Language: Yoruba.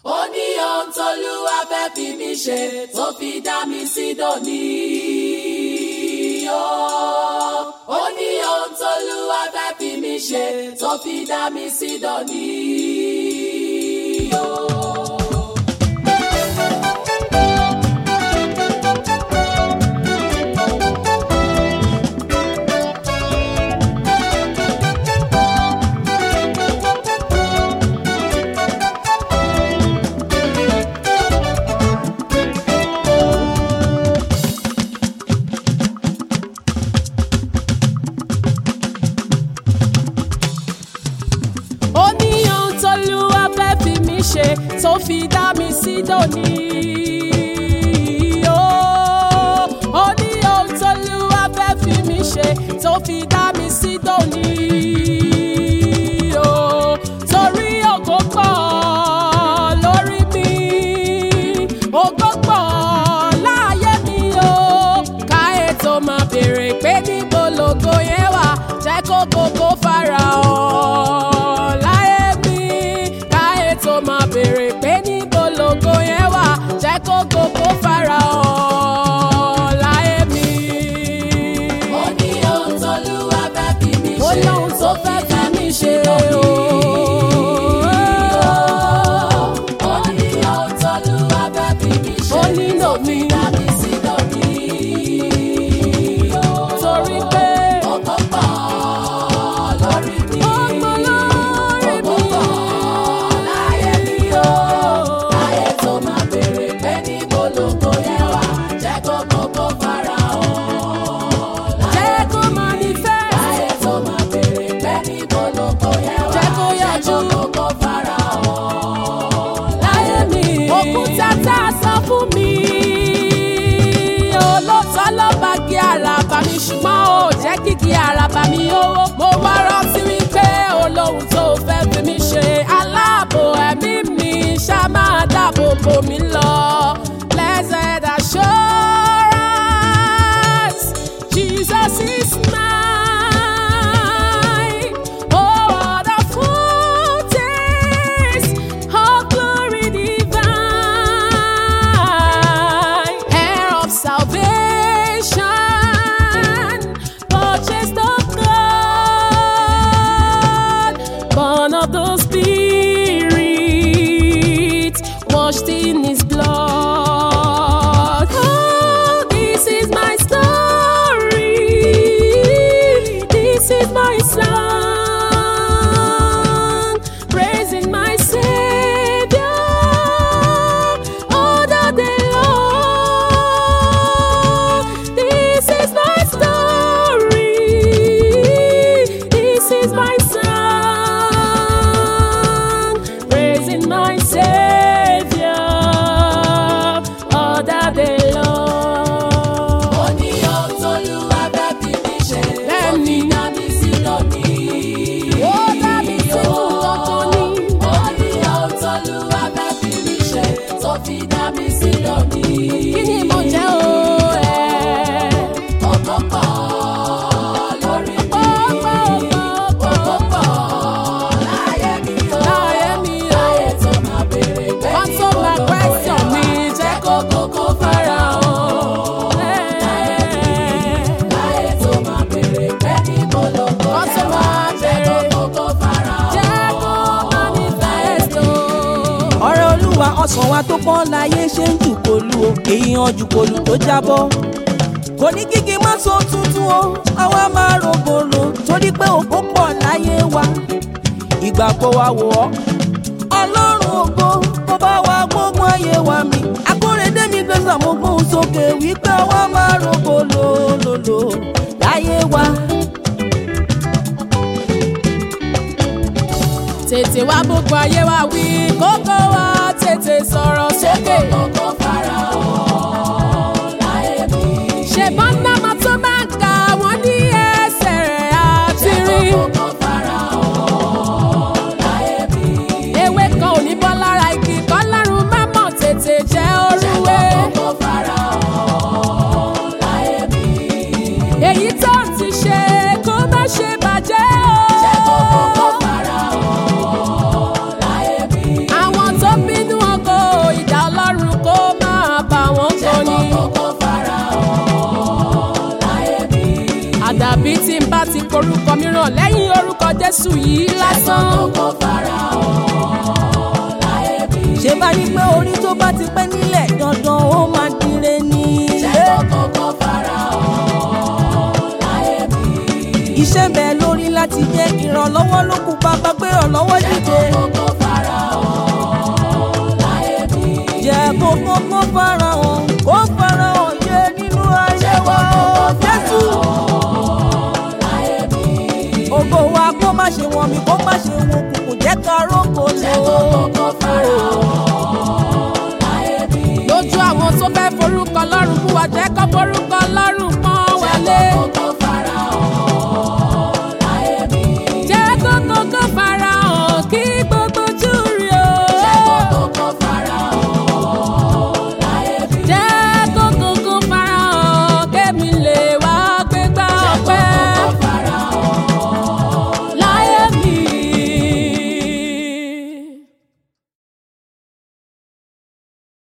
ó ní ohun t'Olúwa fẹ́ fi mí ṣe tó fi dá mi sí dòní. Ó ní ohun t'Olúwa fẹ́ fi mí ṣe tó fi dá mi sí dòní. tó fi dá mi sí dòní. Ó ní ohun t'Olúwa fẹ́ fi mí ṣe tó fi dá mi sí dòní. Torí ògo pọ̀ lórí mi, ògo pọ̀ láyé mi o. Káyé tó máa béèrè pé níbo lògo yẹn wà, jẹ́ kó gbogbo farahàn láyé mi. Káyé tó máa béèrè pé níbo lògo yẹn wà, jẹ́ kó gbogbo farahàn láyé mi. Ó ní ohun t'Olúwa fẹ́ fi mí ṣe, ó ní ohun tó fẹ́ fi mí ṣe o. Ó ní ohun t'Olúwa fẹ́ fi mí ṣe, ó nílò mi. dá mi sí dòní. Torí pé Ògo pọ̀ lórí mi, ọmọ lórí ògo mi. pọ̀ láyé mi o. Káyé tó máa béèrè pé níbo lògo yẹn wà, jẹ́ kó gbogbo farahàn láyé Jẹ́ kó manifest. Káyé tó máa béèrè pé níbo lògo yẹn wà, Jẹ́ kó yọjú. jẹ́ kó gbogbo farahàn láyé mi. Òkúta tá a sọ fún mi, olóòótọ́ ló bá gé àràbà mi, ṣùgbọ́n ó jẹ́ kíkí àràbà mi owó. Mo wá rántí wípé olóhùn tó fẹ́ fi mí ṣe aláàbò ẹ̀mí mi, ṣá máa dáàbò bò mí lọ. Blessed assurance, Jesus is mine. Oh, what a foretaste of glory divine, heir of salvation, purchased of God, born of the Spirit, washed in His blood. Oh, this is my story. This is my song, praising my Savior all the day long. This is my story. This is my song, praising my Savior all the day long. Ó ní ohun t'Olúwa fẹ́ fi mí ṣe, tó fi dá mi sí dòní. Ó dá mi sí kankan ní. Ó ní ohun t'Olúwa fẹ́ fi mí ṣe, tó fi dá mi sí dòní. Kí ni mo jẹ́ o ẹ̀? Ògo pọ̀ lórí mi, ògo pọ̀ láyé mi o. Láyé mi o. Káyé tó máa béèrè pé Wọ́n tó níbo máa lògo question yẹn mi, wà, jẹ́ jẹ́ kó kó gbogbo farahàn. Káyé tó máa béèrè pé níbo lògo Wọ́n tó yẹn wà, máa jẹ́ kó béèrè. gbogbo farahàn. Jẹ́ kó manifest o. ọ̀rọ̀ Olúwa ọ̀sán wa tó pọ́n láyé ṣe ń jùkòlù o èyí hàn jùkòlù tó jábọ́ kò ní kíkí má so tuntun o àwa máa rògbòlò torí pé ògo pọ̀ láyé wa ìgbà kó wa wò ọ́ Ọlọ́run ògo kó bá wa gbógun ayé wa mi Akóredé mi gbèsè mo gbóhùn sókè wípé àwa máa rògbòlò lòlò láyé wa. Tètè wá gbogbo ayé wa wí, kókó wa tètè sọ̀rọ̀ sókè. Gbogbo farahàn láyé mi. Ṣèbọn náà máa tó máa ń kà wọ́n ní ẹsẹ̀ rẹ̀ àti rí. Gbogbo farahàn láyé mi. Ewé kan ò ní bọ́ lára igi, kọ́lọ́run má mọ̀ tètè jẹ́ orúwé. Gbogbo farahàn láyé mi. Èyí tó ti ṣe kó má ṣe bàjẹ́ o. Gbogbo farahàn láyé mi. Àwọn tó bínú ọkọ Jésù yìí lásán. kókó fara hàn láyé mi. ṣé bá ní pé orí tó bá ti pẹ́ nílẹ̀ dandan ó máa dire ni. jẹ́ kókó fara hàn láyé mi. iṣẹ́ bẹ́ẹ̀ lórí láti jẹ́ ìrànlọ́wọ́ ló kù bàbá gbé ìrànlọ́wọ́ dìde. jẹ́ kókó fara hàn láyé mi. jẹ́ kókó fara hàn kó fara hàn yé nínú ayé wa Jésù. ògo wa kó má ṣe wọ̀n mi kó má ṣe wọ̀n kùkù jẹ́ ká rọ́.